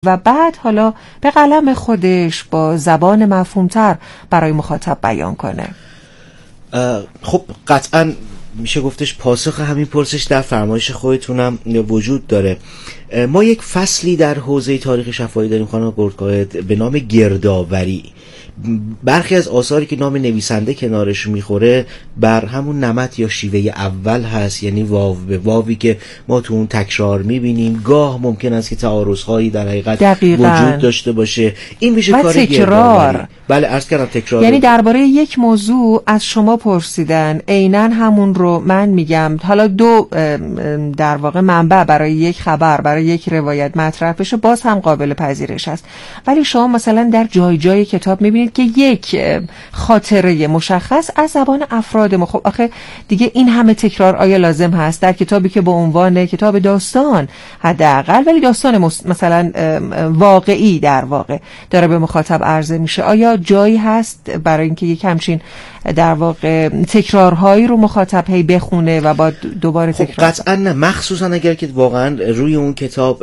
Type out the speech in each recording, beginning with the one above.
و بعد حالا به قلم خودش با زبان مفهومتر برای مخاطب بیان کنه. خب قطعاً میشه گفتش پاسخ همین پرسش در فرمایش خودتونم وجود داره. ما یک فصلی در حوزه تاریخ شفاهی داریم خانم گردقائد به نام گردآوری. برخی از آثاری که نام نویسنده کنارش میخوره بر همون نمط یا شیوه اول هست، یعنی واو به واوی که ما تو اون تکرار میبینیم. گاه ممکن است که تعارض‌هایی در حقیقت وجود داشته باشه. این میشه کار گردآوری. بله عرض کردم تکرار، یعنی درباره یک موضوع از شما پرسیدن، عیناً همون رو من میگم، حالا دو در واقع منبع برای یک خبر، برای یک روایت مطرح بشه، باز هم قابل پذیرش است. ولی شما مثلا در جای جای کتاب میبینید که یک خاطره مشخص از زبان افراد خب آخه دیگه این همه تکرار آیا لازم هست در کتابی که با عنوان کتاب داستان حداقل، ولی داستان مثلا واقعی در واقع داره به مخاطب عرضه میشه، آیا جایی هست برای اینکه یک همچین در واقع تکرارهایی رو مخاطب هی بخونه و با دوباره تکرار؟ خب قطعا نه، مخصوصا اگر که واقعا روی اون کتاب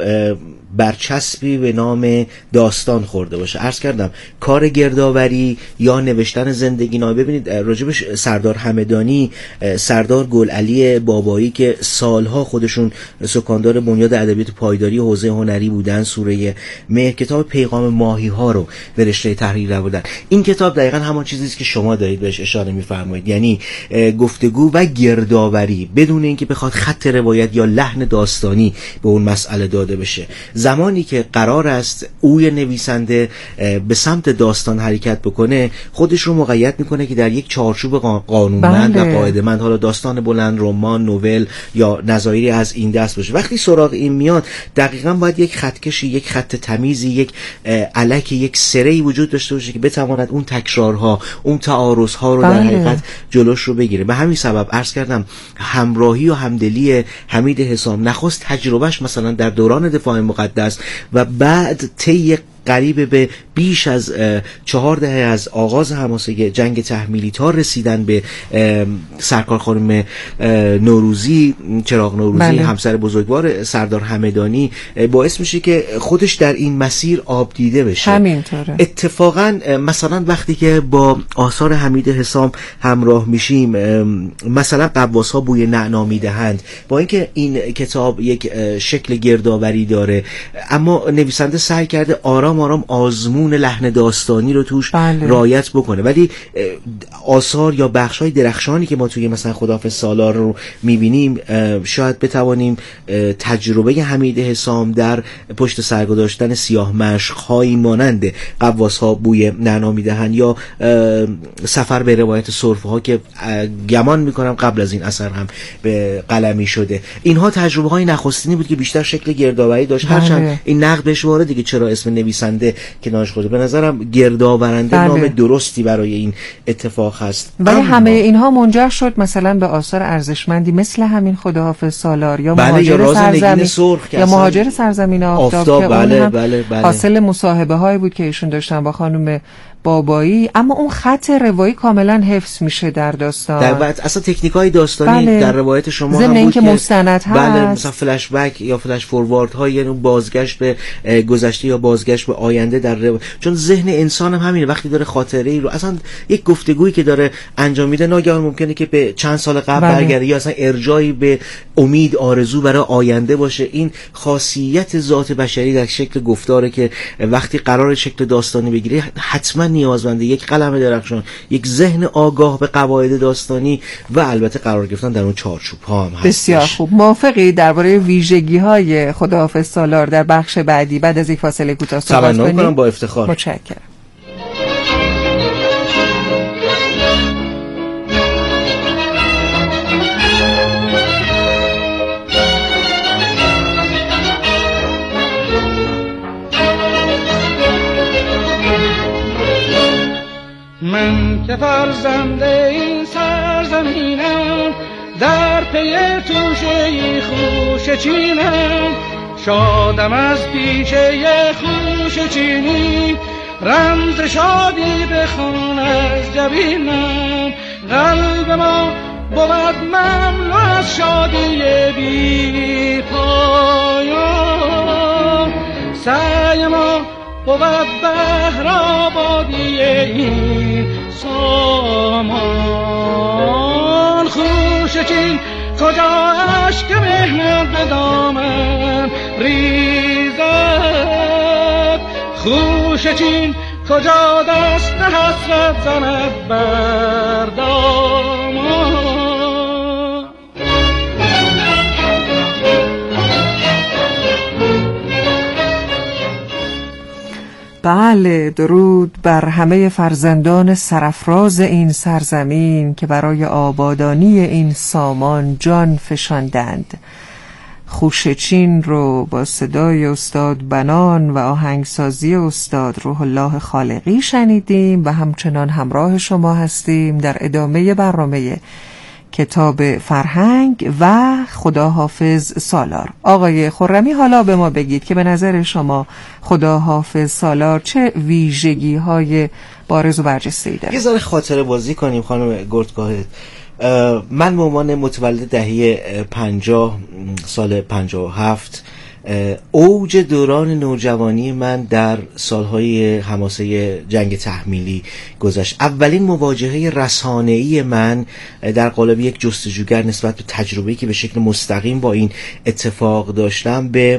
برچسبی به نام داستان خورده باشه. عرض کردم کار گردآوری یا نوشتن زندگی نامه، ببینید راجبش سردار همدانی، سردار گلعلی بابایی که سالها خودشون سکاندار بنیاد ادبیات پایداری حوزه هنری بودن، سوره مهر، کتاب پیغام ماهی ها رو به رشته تحریر آوردن. این کتاب دقیقاً همان چیزی است که شما دارید بهش اشاره می‌فرمایید، یعنی گفتگو و گردآوری بدون اینکه بخواد خط روایت یا لحن داستانی به اون مسئله داده بشه. زمانی که قرار است اوی نویسنده به سمت داستان حرکت بکنه، خودش رو مقید میکنه که در یک چارچوب قانونمند و قاعده‌مند، حالا داستان بلند، رمان، نوول یا نظایری از این دست باشه. وقتی سراغ این میاد دقیقاً باید یک خطکشی، یک خط تمیزی، یک الک، یک سره‌ای وجود داشته باشه که بتواند اون تکرارها، اون تعارض‌ها رو در حقیقت جلوش رو بگیره. به همین سبب عرض کردم همراهی و همدلی حمید حسام نخست تجربهش مثلا در دوران دفاع مقدس و بعد طی قریب به بیش از 4 دهه از آغاز حماسه جنگ تحمیلی تا رسیدن به سرکار خانم نوروزی، چراغ نوروزی، همسر بزرگوار سردار همدانی، باعث میشه که خودش در این مسیر آب دیده بشه. همینطوره. اتفاقا مثلا وقتی که با آثار حمید حسام همراه میشیم، مثلا غواص ها بوی نعنا میدهند، با اینکه این کتاب یک شکل گردآوری داره، اما نویسنده سعی کرده آرام آزمون لحن داستانی رو توش رعایت بکنه. ولی آثار یا بخشای درخشانی که ما توی مثلا خداحافظ سالار رو میبینیم، شاید بتوانیم تجربه حمید حسام در پشت سر گذاشتن سیاه مشق‌هایی مانند غواص‌ها بوی نعنا میدهند یا سفر به روایت سرفه‌ها که گمان میکنم قبل از این اثر هم به قلمی شده، اینها تجربه‌های نخستینی بود که بیشتر شکل گردآوری داشت. هرچند این نقد بهش وارد دیگه چرا اسم نویسنده کنارش خورده، به نظرم گردآورنده نام درستی برای این اتفاق هست. ولی همه اینها منجر شد مثلا به آثار ارزشمندی مثل همین خداحافظ سالار یا مهاجر سرزمین یا مهاجر سرزمین آفتاب که بله. حاصل مصاحبه هایی بود که ایشون داشتن با خانم بابایی، اما اون خط روایی کاملا حفظ میشه در داستان. در اصلا تکنیک‌های داستانی در روایت شما هم بود که مستند هست. بله، مثلا فلش بک یا فلش فوروارد ها، یعنی بازگشت به گذشته یا بازگشت به آینده در چون ذهن انسان هم همینه، وقتی داره خاطره‌ای رو اصلا یک گفتگویی که داره انجام میده ناگهان ممکنه که به چند سال قبل برگرده یا اصلا ارجاعی به امید، آرزو برای آینده باشه. این خاصیت ذات بشری در شکل گفتاره که وقتی قرار شکل داستانی بگیره حتما نیازمند یک قلم درخشان، یک ذهن آگاه به قواعد داستانی و البته قرار گرفتن در اون چارچوب ها هم هست. بسیار خوب. موافقی درباره ویژگی‌های خداحافظ سالار در بخش بعدی بعد از یک فاصله کوتاه صحبت کنیم؟ کنم با افتخار. متشکرم. من که فرزند این سرزمینم، در پی توشه خوش چینم، شادم از پیشه خوش چینی، رمز شادی بخوان از جبینم. قلب ما بود مملو از شادی بی پایان، سعی ما بود بهر آبادی این سامان. خوشچین کجا اشک مهنت به دامن ریزد، خوشچین کجا دست حسرت زند بر دامان. بله، درود بر همه فرزندان سرافراز این سرزمین که برای آبادانی این سامان جان فشاندند. خوشچین رو با صدای استاد بنان و آهنگسازی استاد روح الله خالقی شنیدیم و همچنان همراه شما هستیم در ادامه برنامه کتاب فرهنگ و خداحافظ سالار. آقای خرمی، حالا به ما بگید که به نظر شما خداحافظ سالار چه ویژگی های بارز و برجسته‌ای داره؟ یه ذره خاطره بازی کنیم خانم گردگاهد. من به عنوان متولد دهه 50 سال 57 اوج دوران نوجوانی من در سالهای حماسه جنگ تحمیلی گذشت. اولین مواجهه رسانه‌ای من در قالب یک جستجوگر نسبت به تجربه‌ای که به شکل مستقیم با این اتفاق داشتم به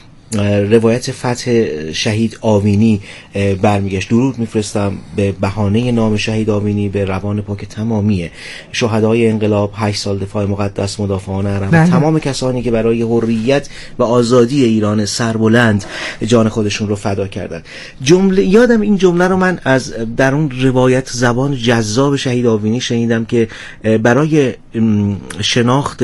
روایت فتح شهید آوینی برمیگشت. درود میفرستم به بهانه نام شهید آوینی به روان پاک تمامی شهدای انقلاب، 8 سال دفاع مقدس، مدافعان حرم، تمام کسانی که برای حریت و آزادی ایران سربلند جان خودشون رو فدا کردن. یادم این جمله رو من از در اون روایت زبان جذاب شهید آوینی شنیدم که برای شناخت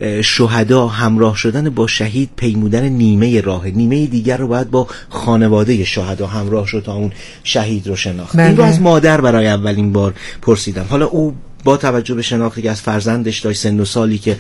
شهدا همراه شدن با شهید پیمودن نیمه راه، نیمه دیگر رو باید با خانواده شهدا همراه شد تا اون شهید رو شناخت. این رو از مادر برای اولین بار پرسیدم. حالا او با توجه به شناختی که از فرزندش داشت، سن و سالی که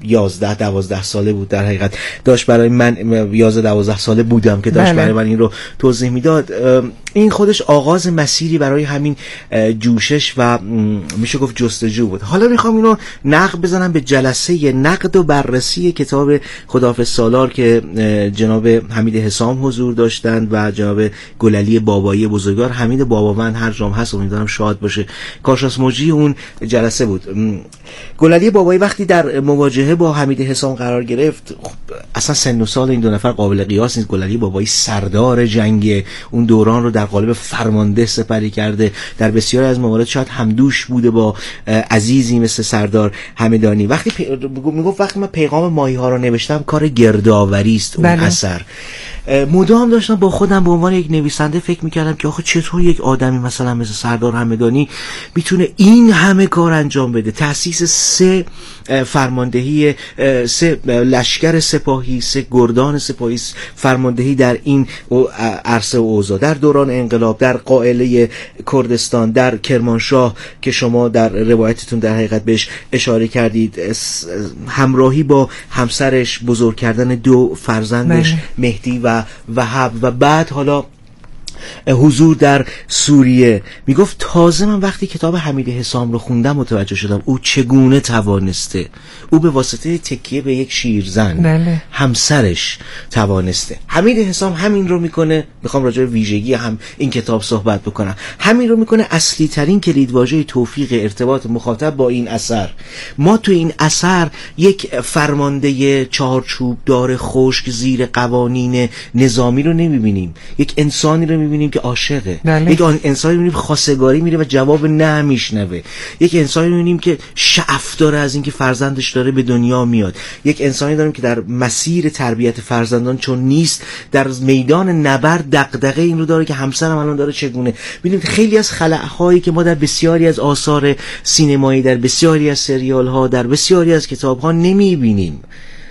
11-12 ساله بود، در حقیقت داشت برای من 11-12 ساله بودم که داشت برای من این رو توضیح میداد. این خودش آغاز مسیری برای همین جوشش و میشه گفت جستجو بود. حالا میخوام اینو نقد بزنم به جلسه نقد و بررسی کتاب خداحافظ سالار که جناب حمید حسام حضور داشتند و جناب گلعلی بابایی بزرگوار. حمید باباوند هر جام هست امیدوارم شاد باشه، کارشناس مجری اون جلسه بود. گلعلی بابایی وقتی در مواجهه با حمید حسام قرار گرفت، اصلا سن و سال این دو نفر قابل قیاس نیست. گلعلی بابایی سردار جنگ اون دوران رو در قالب فرمانده سپری کرده، در بسیاری از موارد شاید همدوش بوده با عزیزی مثل سردار همدانی. وقتی میگفت وقتی من پیغام ماهی ها رو نوشتم کار گردآوری است اون اثر. مدام داشتم با خودم به عنوان یک نویسنده فکر میکردم که آخه چطور یک آدمی مثلا مثل سردار همدانی میتونه این همه کار انجام بده. تأسیس 3 فرماندهی، 3 لشکر سپاهی، 3 گردان سپاهی فرماندهی در این عرصه و اوضاع، در دوران انقلاب، در قائله کردستان، در کرمانشاه که شما در روایتتون در حقیقت بهش اشاره کردید، همراهی با همسرش، بزرگ کردن 2 فرزندش مهدی و وهب و بعد حالا حضور در سوریه. میگفت تازه من وقتی کتاب حمید حسام رو خوندم متوجه شدم او چگونه توانسته، او به واسطه تکیه به یک شیرزن همسرش توانسته. حمید حسام همین رو میکنه. میخوام راجع به ویژگی هم این کتاب صحبت بکنم. همین رو میکنه اصلی ترین کلیدواژه توفیق ارتباط مخاطب با این اثر. ما تو این اثر یک فرمانده چارچوب دار خشک زیر قوانین نظامی رو نمیبینیم، یک انسانی رو میبینیم که عاشقه، یک انسانی میبینیم خواستگاری میره و جواب نه میشنوه، یک انسانی میبینیم که شعف داره از اینکه فرزندش داره به دنیا میاد، یک انسانی داریم که در مسیر تربیت فرزندان چون نیست در میدان نبرد دغدغه این رو داره که همسرم الان داره چگونه. ببینید خیلی از خلأهایی که ما در بسیاری از آثار سینمایی، در بسیاری از سریال ها، در بسیاری از کتاب ها نمیبینیم.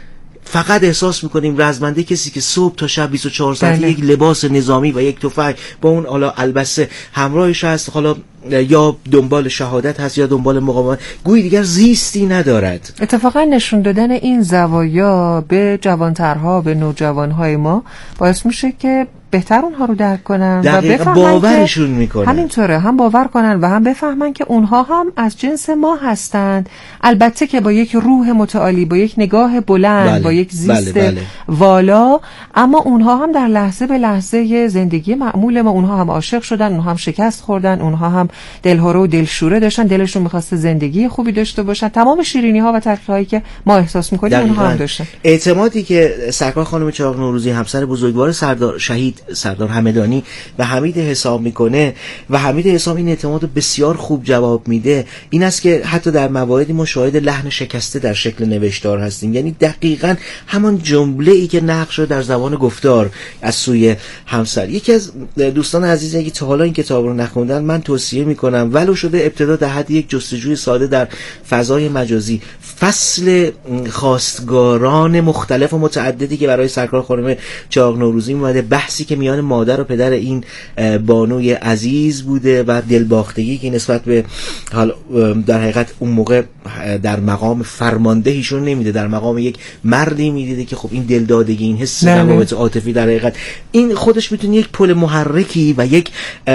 فقط احساس میکنیم رزمنده کسی که صبح تا شب 24 ساعت یک لباس نظامی و یک تفنگ با اون حالا البسه همراهش هست، حالا یا دنبال شهادت هست یا دنبال مقاومت، گویی دیگر زیستی ندارد. اتفاقا نشون دادن این زوایا به جوانترها، به نوجوانهای ما باعث میشه که بهتر اونها رو درک کنن و بفهمن، باورشون میکنن. همینطوره، هم باور کنن و هم بفهمن که اونها هم از جنس ما هستند، البته که با یک روح متعالی، با یک نگاه بلند، با یک زیست والا، اما اونها هم در لحظه به لحظه زندگی معمول ما، اونها هم عاشق شدن، اونها هم شکست خوردن، اونها هم دلهره و دلشوره داشتن، دلشون می‌خواسته زندگی خوبی داشته باشن، تمام شیرینی‌ها و تلخی‌هایی که ما احساس می‌کنیم اونها هم داشتن. اعتمادی که سرکار خانم چراغ نوروزی همسر بزرگوار سردار همدانی و حمید حساب میکنه و حمید حساب این اعتماد رو بسیار خوب جواب میده، این است که حتی در مواردی ما شاهد لحن شکسته در شکل نوشتار هستیم، یعنی دقیقاً همان جمله ای که نقش شده در زبان گفتار از سوی همسر. یکی از دوستان عزیزی که تا حالا این کتاب رو نخوندن، من توصیه میکنم ولو شده ابتدا در حد یک جستجوی ساده در فضای مجازی فصل خواستگاران مختلف و متعددی که برای سرکار خانم چراغ نوروزی اومده، بحثی که میان مادر و پدر این بانوی عزیز بوده و دلباختگی که نسبت به حال در حقیقت اون موقع در مقام فرماندهیشون نمیده، در مقام یک مردی میدیده که خب این دلدادگی، این حس روابط عاطفی در حقیقت این خودش میتونه یک پل محرکی و یک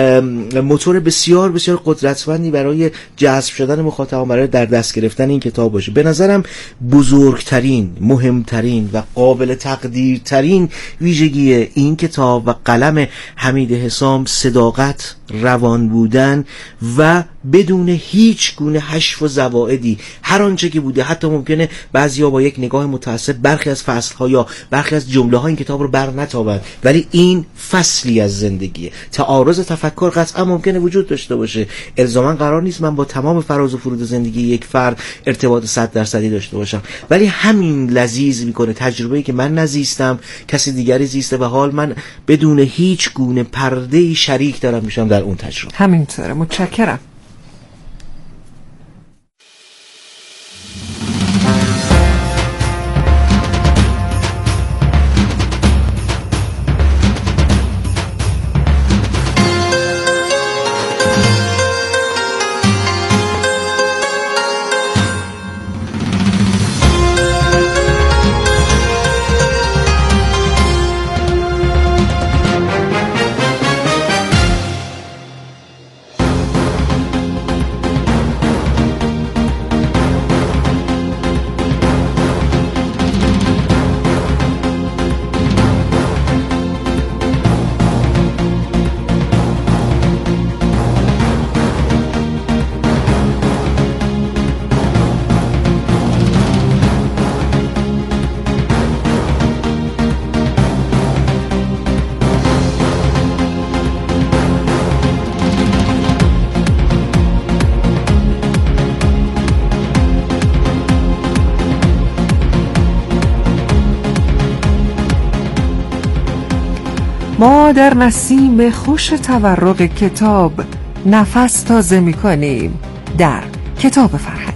موتور بسیار بسیار قدرتمندی برای جذب شدن مخاطبان، برای در دست گرفتن این کتاب باشه. به نظرم بزرگترین، مهمترین و قابل تقدیرترین ویژگی این کتاب و قلم حمید حسام صداقت، روان بودن و بدون هیچ گونه حشو و زوائدی هر آنچه که بوده. حتی ممکنه بعضیا با یک نگاه متعصب برخی از فصل‌ها یا برخی از جمله‌ها این کتاب رو برنتابند، ولی این فصلی از زندگیه. تعارض تفکر قطعا ممکنه وجود داشته باشه، الزاما قرار نیست من با تمام فراز و فرود زندگی یک فرد ارتباط 100% داشته باشم، ولی همین لذیذ میکنه تجربه‌ای که من نزیستم کسی دیگری زیسته و حال من بدون هیچ گونه پرده‌ای شریک دارم میشم در اون تجربه. همینطوره. متشکرم. ما در نسیم خوش تورق کتاب نفس تازه می کنیم در کتاب فرهنگ.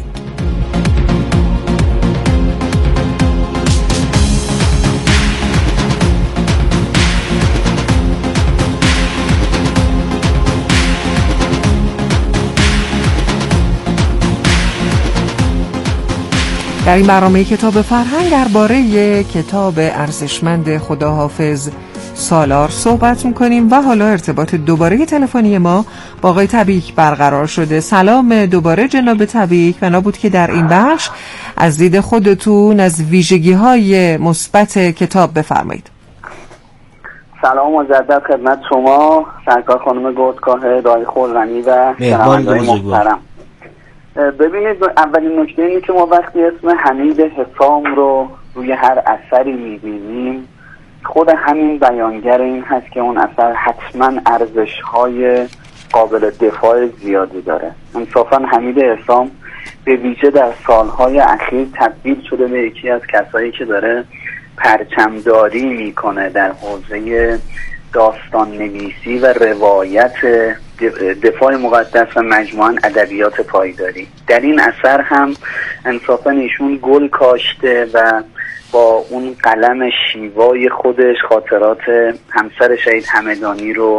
در این برنامه کتاب فرهنگ درباره کتاب ارزشمند خداحافظ سالار صحبت میکنیم و حالا ارتباط دوباره تلفنی ما با آقای تبیک برقرار شده. سلام دوباره جناب تبیک، بنا بود که در این بخش از دید خودتون از ویژگی‌های مثبت کتاب بفرمایید. سلام مجدد خدمت شما سرکار خانم گردگاه دایی خرمی و شنونده‌های محترم. ببینید، اولین نکته اینه که ما وقتی اسم حمید حسام رو روی هر اثری میبینیم خود همین بیانگر این هست که اون اثر حتما ارزش‌های قابل دفاع زیادی داره. انصافا حمید حسام به ویژه در سالهای اخیر تبدیل شده به یکی از کسایی که داره پرچمداری میکنه در حوزه داستان نویسی و روایت، دفاع مقدس و مجموعاً ادبیات پایداری. در این اثر هم انصافا ایشون گل کاشته و با اون قلم شیوای خودش خاطرات همسر شهید همدانی رو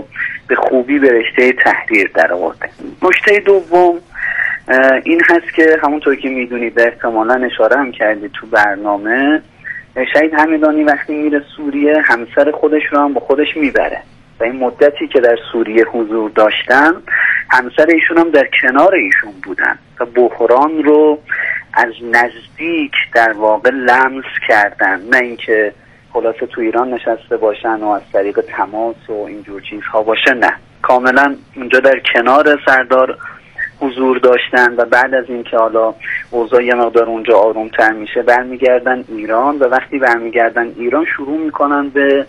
به خوبی به رشته تحریر در آورده. نکته دوم این هست که همونطور که میدونید احتمالاً اشاره هم کردید تو برنامه، شهید همدانی وقتی میره سوریه همسر خودش رو هم با خودش میبره و این مدتی که در سوریه حضور داشتن همسر ایشون هم در کنار ایشون بودن و بحران رو از نزدیک در واقع لمس کردن، نه اینکه خلاصه تو ایران نشسته باشن و از طریق تماس و اینجور چیزها باشه، نه، کاملا اونجا در کنار سردار حضور داشتن و بعد از اینکه حالا اوضاع یه مقدار اونجا آرومتر میشه برمیگردن ایران و وقتی برمیگردن ایران شروع میکنن به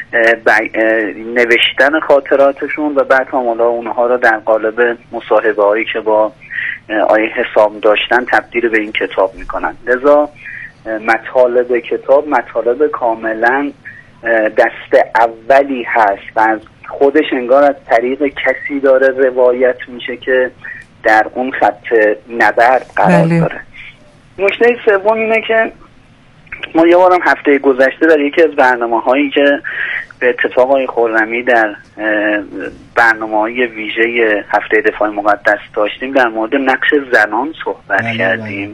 نوشتن خاطراتشون و بعد هم حالا اونها رو در قالب مصاحبه هایی که با آیه حسام داشتن تبدیل به این کتاب میکنن. لذا مطالب کتاب مطالب کاملا دست اولی هست و از خودش انگار از طریق کسی داره روایت میشه که در اون خط نبرد قرار داره. نکته سوم اینه که ما یه بارم هفته گذشته در یکی از برنامه‌هایی که به اتفاق آقای خرمی در برنامه‌های ویژه هفته دفاع مقدس داشتیم در مورد نقش زنان صحبت کردیم.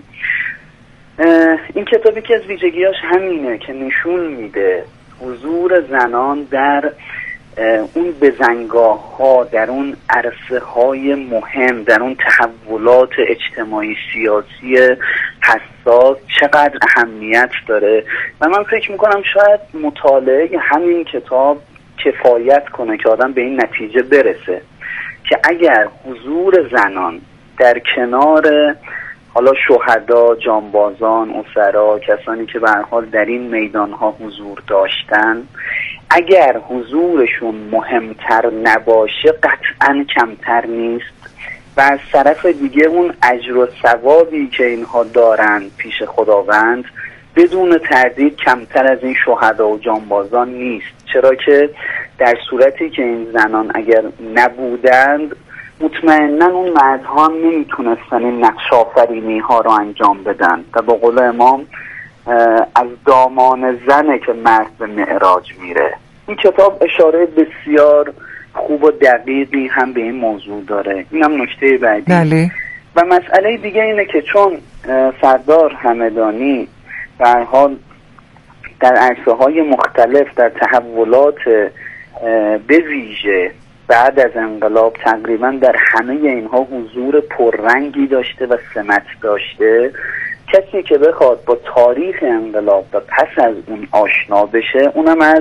این کتابی که از ویژگیاش همینه که نشون میده حضور زنان در اون بزنگاه ها، در اون عرصه های مهم، در اون تحولات اجتماعی سیاسی حساس چقدر اهمیت داره و من فکر میکنم شاید مطالعه همین کتاب کفایت کنه که آدم به این نتیجه برسه که اگر حضور زنان در کنار حالا شهدا، جانبازان، اسرا، کسانی که به هر حال در این میدانها حضور داشتن، اگر حضورشون مهمتر نباشه قطعاً کمتر نیست و از طرف دیگه اون اجر و ثوابی که اینها دارن پیش خداوند بدون تردید کمتر از این شهدا و جانبازان نیست، چرا که در صورتی که این زنان اگر نبودند مطمئناً اون مردها هم نمیتونستن این نقش آفرینی ها رو انجام بدن و با قول امام از دامان زنه که مرد به معراج میره. این کتاب اشاره بسیار خوب و دقیقی هم به این موضوع داره. اینم نکته بعدی. بله. و مسئله دیگه اینه که چون سردار همدانی به هر حال در عرصه‌های مختلف در تحولات به ویژه بعد از انقلاب تقریبا در همه اینها حضور پررنگی داشته و سمت داشته، کسی که بخواد با تاریخ انقلاب و پس از اون آشنا بشه، اونم از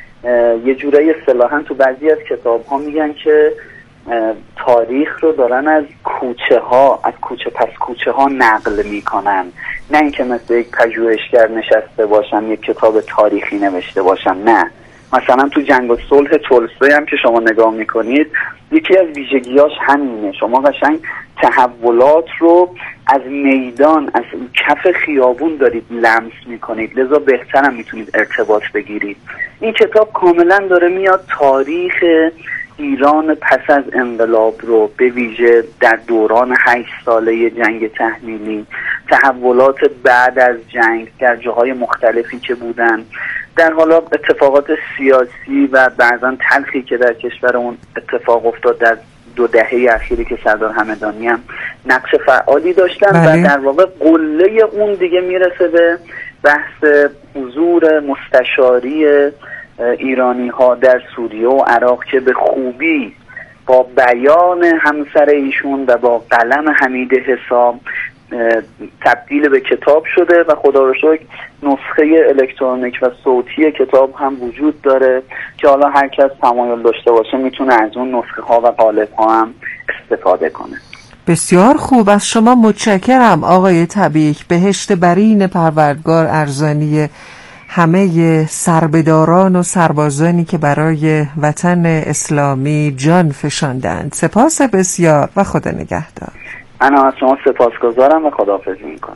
یه جورایی اصطلاحاً تو بعضی از کتاب ها میگن که تاریخ رو دارن از کوچه ها، از کوچه پس کوچه ها نقل میکنن، نه اینکه مثل یک پژوهشگر نشسته باشن یک کتاب تاریخی نوشته باشن. نه، مثلا تو جنگ و صلح تولستوی هم که شما نگاه میکنید یکی از ویژگیاش همینه، شما قشنگ تحولات رو از میدان، از کف خیابون دارید لمس میکنید، لذا بهتر هم میتونید ارتباط بگیرید. این کتاب کاملا داره میاد تاریخ ایران پس از انقلاب رو به ویژه در دوران 8 ساله جنگ تحمیلی، تحولات بعد از جنگ در جاهای مختلفی که بودن، در حالا اتفاقات سیاسی و بعضا تلخی که در کشور اون اتفاق افتاد در 2 دهه اخیری که سردار همدانی هم نقش فعالی داشتن. بله. و در واقع قله اون دیگه میرسه به بحث حضور مستشاری ایرانی ها در سوریه و عراق که به خوبی با بیان همسر ایشون و با قلم حمید حسام تبدیل به کتاب شده و خدا رو شکر نسخه الکترونیک و صوتی کتاب هم وجود داره که حالا هر کس تمایل داشته باشه میتونه از اون نسخه ها و قالب ها هم استفاده کنه. بسیار خوب، از شما متشکرم آقای تبیک. بهشت برین پروردگار ارزانی همه سربداران و سربازانی که برای وطن اسلامی جان فشاندند. سپاس بسیار و خدا نگهدار. من از شما سپاسگزارم و خداحافظی میکنم.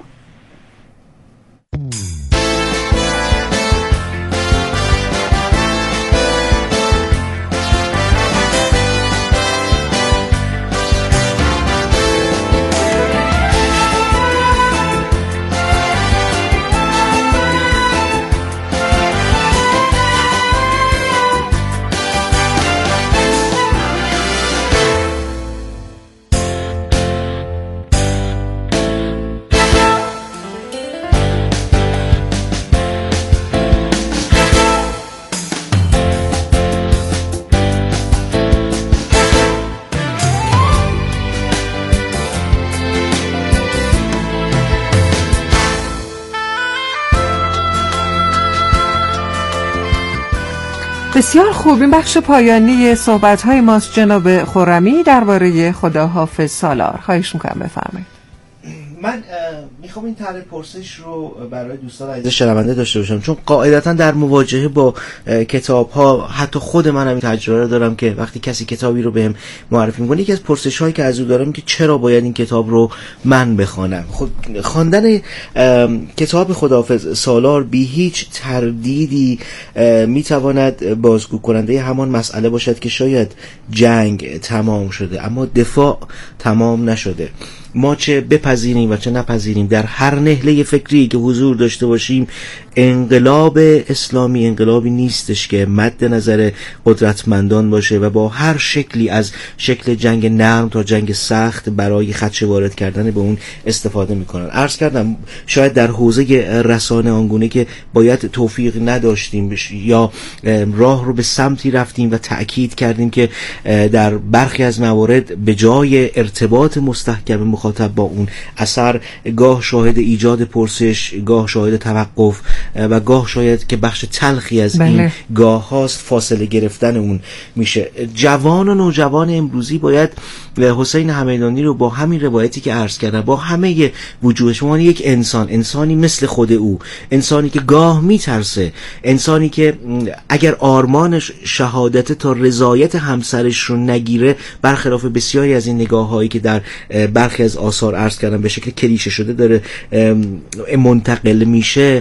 بسیار خوب، این بخش پایانی صحبت‌های ماست جناب خرمی درباره خداحافظ سالار. خواهش می‌کنم بفرمایید. من میخوام این طرح پرسش رو برای دوستان عزیز شنونده داشته باشم، چون قاعدتا در مواجهه با کتاب ها حتی خود من هم تجربه رو دارم که وقتی کسی کتابی رو بهم معرفی میکنه، یکی از پرسش هایی که از او دارم که چرا باید این کتاب رو من بخوانم. خواندن کتاب خداحافظ سالار بی هیچ تردیدی میتواند بازگو کننده همان مسئله باشد که شاید جنگ تمام شده اما دفاع تمام نشده. ما چه بپذیریم و چه نپذیریم، در هر نهله فکری که حضور داشته باشیم، انقلاب اسلامی انقلابی نیستش که مد نظر قدرتمندان باشه و با هر شکلی از شکل جنگ نرم تا جنگ سخت برای خدشه وارد کردن به اون استفاده میکنن. عرض کردم شاید در حوزه رسانه آنگونه که باید توفیق نداشتیم یا راه رو به سمتی رفتیم و تأکید کردیم که در برخی از موارد به جای ارتباط مستحکم مخاطب با اون اثر، گاه شاهد ایجاد پرسش، گاه شاهد توقف و گاه شاید که بخش تلخی از این گاه هاست فاصله گرفتن اون میشه. جوان و نوجوان امروزی باید حسین همدانی رو با همین روایتی که عرض کردم، با همه وجوهش، شما یک انسانی مثل خود او، انسانی که گاه میترسه، انسانی که اگر آرمانش شهادت تا رضایت همسرش رو نگیره، برخلاف بسیاری از این نگاه هایی که در برخی از آثار عرض کردم به شکل کلیشه شده داره منتقل میشه،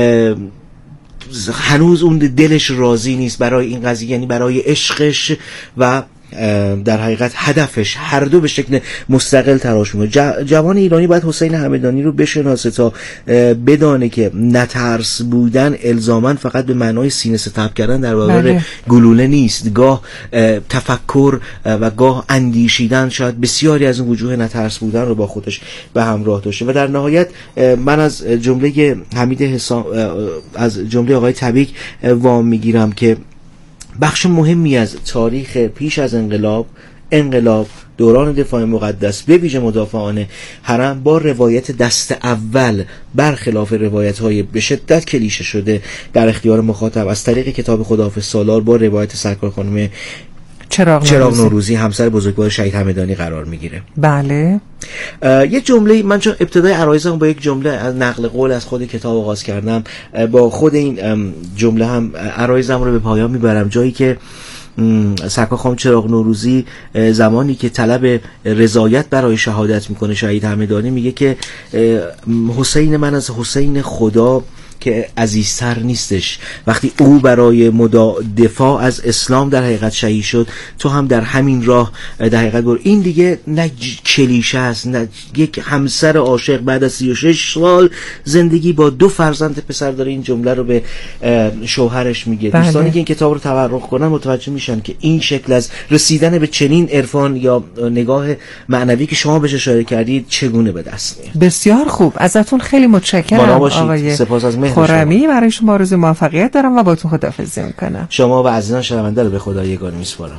هنوز اون دلش راضی نیست برای این قضیه، یعنی برای عشقش و در حقیقت هدفش، هر دو به شکل مستقل تلاش میکنه. جوان ایرانی باید حسین همدانی رو بشناسه تا بدانه که نترس بودن الزاماً فقط به معنای سینه ستاب کردن در برابر گلوله نیست. گاه تفکر و گاه اندیشیدن شاید بسیاری از اون وجوه نترس بودن رو با خودش به همراه داشته. و در نهایت من از جمله حمید حسام، از جمله آقای طبیک وام میگیرم که بخش مهمی از تاریخ پیش از انقلاب، دوران دفاع مقدس به ویژه مدافعان حرم با روایت دست اول برخلاف روایت‌های به شدت کلیشه شده در اختیار مخاطب از طریق کتاب خداحافظ سالار با روایت سرکار خانم چراغ نوروزی همسر بزرگوار شهید همدانی قرار میگیره. بله. یه جمله، من چون ابتدای عرایزم با یک جمله از نقل قول از خود کتاب آغاز کردم، با خود این جمله هم عرایزم رو به پایان میبرم، جایی که سرکار خانم چراغ نوروزی زمانی که طلب رضایت برای شهادت میکنه شهید همدانی، میگه که حسین من از حسین خدا که عزیزتر نیستش. وقتی او برای دفاع از اسلام در حقیقت شهید شد، تو هم در همین راه در حقیقت برو. این دیگه نه کلیشه است، نه یک همسر عاشق بعد از 36 سال زندگی با 2 فرزند پسر داره این جمله رو به شوهرش میگه. دوستانی که این کتاب رو تورق کنن متوجه میشن که این شکل از رسیدن به چنین عرفان یا نگاه معنوی که شما بهش اشاره کردید چگونه به دست میاد. بسیار خوب، ازتون خیلی متشکرم آقای سپاس از خرمی. برای شما آرزوی موفقیت دارم و باتون خداحافظی میکنم. شما و عزیزان شنونده رو به خدا یگانه میسپارم.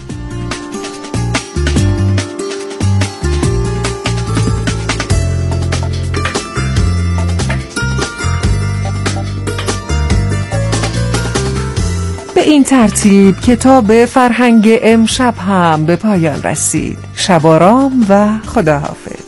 به این ترتیب کتاب فرهنگ امشب هم به پایان رسید. شب آرام و خداحافظ.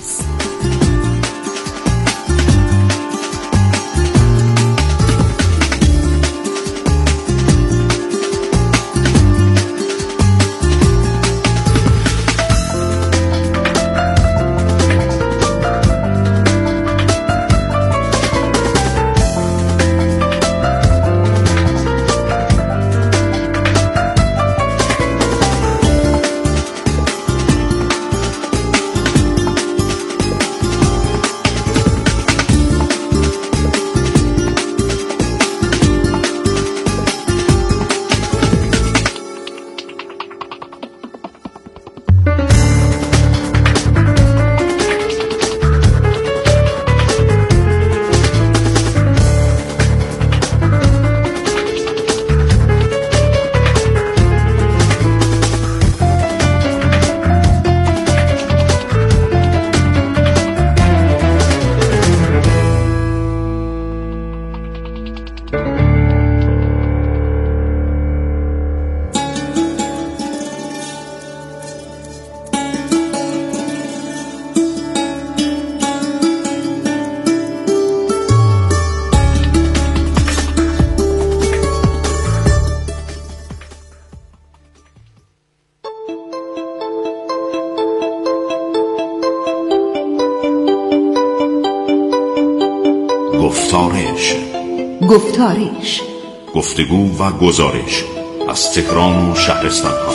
گفتارش گفتگو و گزارش از تهران و شهرستان‌ها.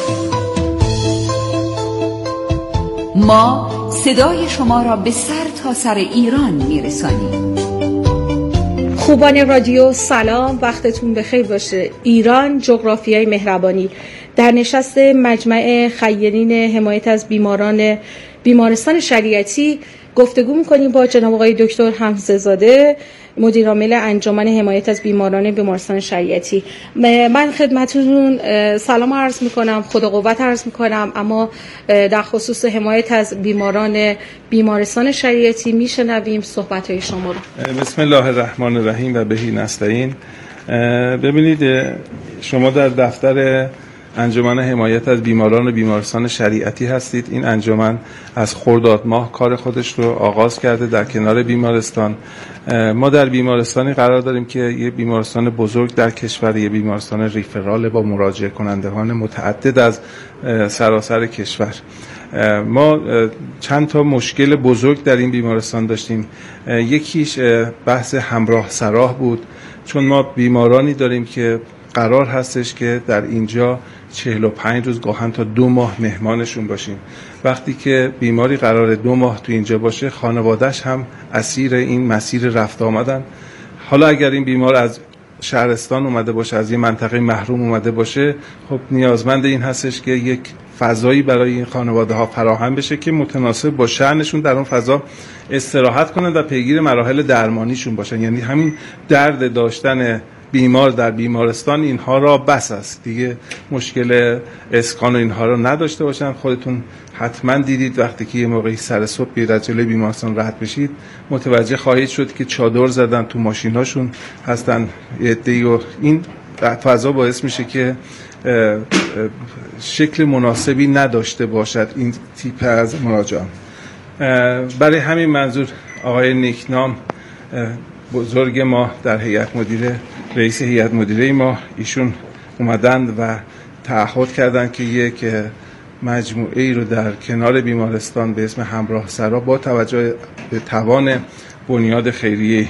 ما صدای شما را به سر تا سر ایران میرسانیم. خوبان رادیو سلام، وقتتون بخیر باشه. ایران جغرافیای مهربانی در نشست مجمع خیرین حمایت از بیمارستان شریعتی گفتگو میکنیم با جناب آقای دکتر حمزه زاده، مدیر عامل انجمن حمایت از بیمارستان شریعتی. من خدمتتون سلام عرض میکنم، خدا قوت عرض میکنم. اما در خصوص حمایت از بیمارستان شریعتی میشنویم صحبت‌های شما رو. بسم الله الرحمن الرحیم و بهی نستعین. ببینید، شما در دفتر انجمن حمایت از بیماران و بیمارستان شریعتی هستید. این انجمن از خرداد ماه کار خودش رو آغاز کرده در کنار بیمارستان. ما در بیمارستانی قرار داریم که یه بیمارستان بزرگ در کشور، یه بیمارستان ریفرال با مراجعه کنندگان متعدد از سراسر کشور. ما چند تا مشکل بزرگ در این بیمارستان داشتیم. یکیش بحث همراه سراح بود، چون ما بیمارانی داریم که قرار هستش که در اینجا 45 روز گاهن تا 2 ماه مهمانشون باشیم. وقتی که بیماری قرار 2 ماه تو اینجا باشه، خانوادهش هم اسیر این مسیر رفت آمدن. حالا اگر این بیمار از شهرستان اومده باشه، از یه منطقه محروم اومده باشه، خب نیازمند این هستش که یک فضایی برای این خانواده ها فراهم بشه که متناسب با شأنشون در اون فضا استراحت کنن و پیگیر مراحل درمانیشون باشن. یعنی همین درد داشتن بیمار در بیمارستان اینها را بس است، دیگه مشکل اسکان و اینها را نداشته باشن. خودتون حتما دیدید وقتی که یه موقعی سر صبح بیاد جلوی بیمارستان رد بشید، متوجه خواهید شد که چادر زدن تو ماشیناشون هستن عده‌ای و این فضا باعث میشه که شکل مناسبی نداشته باشد این تیپ از مراجعان. برای همین منظور آقای نیکنام بزرگ ما در هیئت مدیره، رئیس هیئت مدیره ما، ایشون اومدن و تعهد کردن که یک مجموعه ای رو در کنار بیمارستان به اسم همراه سرا با توجه به توان بنیاد خیریه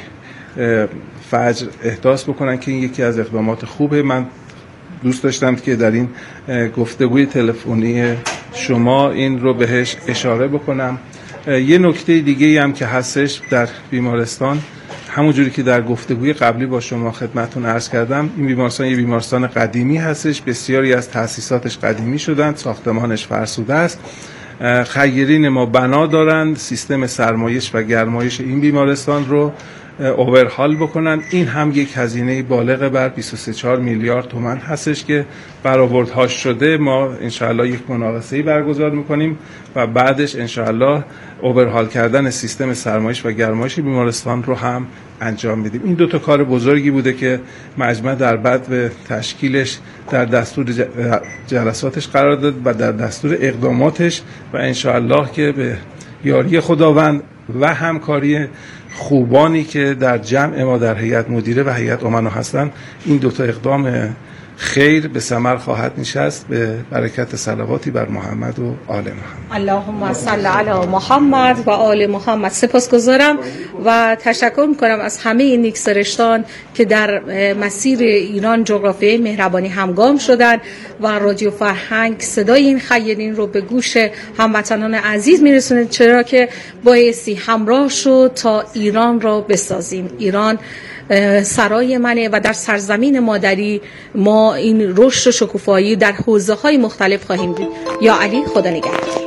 فجر احداث بکنن که این یکی از اقدامات خوبه. من دوست داشتم که در این گفتگوی تلفنی شما این رو بهش اشاره بکنم. یه نکته دیگه هم که هستش در بیمارستان، همونجوری که در گفتگوی قبلی با شما خدمتتون عرض کردم، این بیمارستان یه بیمارستان قدیمی هستش. بسیاری از تأسیساتش قدیمی شدن، ساختمانش فرسوده است. خیرین ما بنا دارند سیستم سرمایش و گرمایش این بیمارستان رو اوورهال بکنن. این هم یک هزینه بالغ بر 23-4 میلیارد تومان هستش که برآوردهاش شده. ما انشاءالله یک مناقصه‌ای برگزار میکنیم و بعدش انشاءالله اوورهال کردن سیستم سرمایش و گرمایش بیمارستان رو هم انجام میدیم. این 2 تا کار بزرگی بوده که مجمع در بعد به تشکیلش در دستور جلساتش قرار داد و در دستور اقداماتش، و انشاءالله که به یاری خداوند و همکاری خوبانی که در جمع ما در هیئت مدیره و هیئت امنا هستن، این 2 تا اقدام خیر به ثمر خواهد نشست به برکت صلواتی بر محمد و آل محمد. اللهم صل علی محمد و آل محمد. سپاسگزارم و تشکر میکنم از همه این نیکسرشتان که در مسیر ایران جغرافیای مهربانی همگام شدن و رادیو فرهنگ صدای این خیرین رو به گوش هموطنان عزیز میرسونه، چرا که بایستی همراه شد تا ایران را بسازیم. ایران سرای منه و در سرزمین مادری ما این رشد و شکوفایی در حوزه‌های مختلف خواهیم دید. یا علی، خدا نگهدار.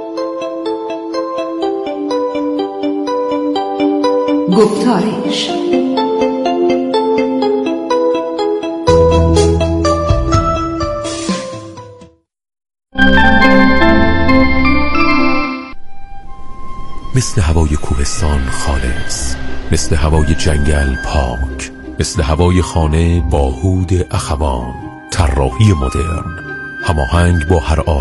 گفتارش مثل هوای کوهستان خالص، مثل هوای جنگل پاک، مثل هوای خانه با هود اخوان، طراحی مدرن، هماهنگ با هر